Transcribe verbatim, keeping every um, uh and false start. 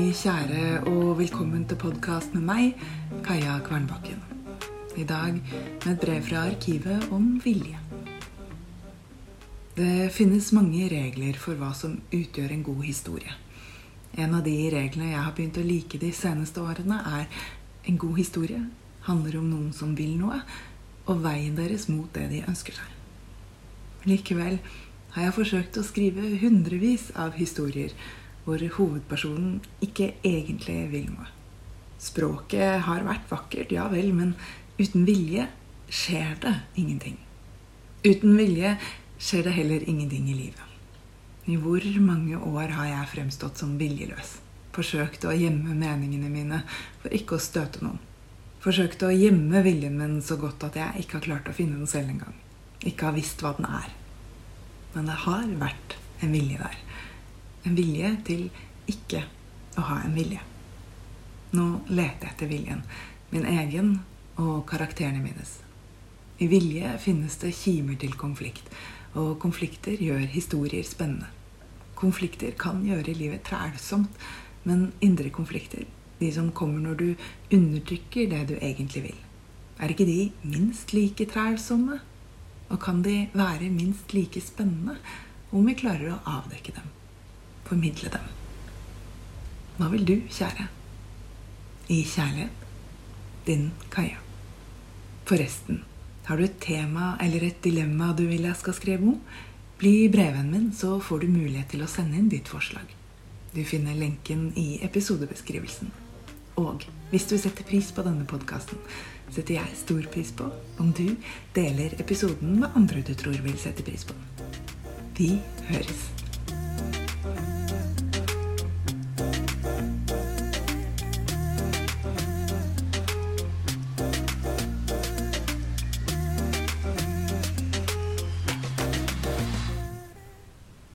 Hei kjære og velkommen til podcast med meg, Kaja Kvernbakken. I dag med et brev fra arkivet om vilje. Det finnes mange regler for hva som utgjør en god historie. En av de reglene jeg har begynt å like de seneste årene er en god historie handler om noen som vil noe, og veien deres mot det de ønsker seg. Likevel har jeg forsøkt å skrive hundrevis av historier hvor hovedpersonen ikke egentlig vil noe. Språket har vært vakkert, ja vel, men uten vilje skjer det ingenting. Uten vilje skjer det heller ingenting i livet. I hvor mange år har jeg fremstått som viljeløs? Forsøkt å gjemme meningene mine for ikke å støte noen. Forsøkt å gjemme viljen min så godt at jeg ikke har klart å finne den selv engang. Ikke har visst hva den er. Men det har vært en vilje der. En vilje til ikke å ha en vilje. Nå leter jeg etter viljen, min egen og karakterene mines. I vilje finnes det kimer til konflikt, og konflikter gjør historier spennende. Konflikter kan gjøre livet trælsomt, men indre konflikter, de som kommer når du undertrykker det du egentlig vil, er ikke de minst like trælsomme? Og kan de være minst like spennende om vi klarer å avdekke dem, formidle dem? Hva vil du, kjære? I kjærlighet, din Kaja. Forresten, har du et tema eller et dilemma du vil jeg skal skrive om? Bli brevvennen min, så får du mulighet til å sende inn ditt forslag. Du finner lenken i episodebeskrivelsen. Og hvis du setter pris på denne podcasten, setter jeg stor pris på om du deler episoden med andre du tror vil sette pris på den. Vi høres.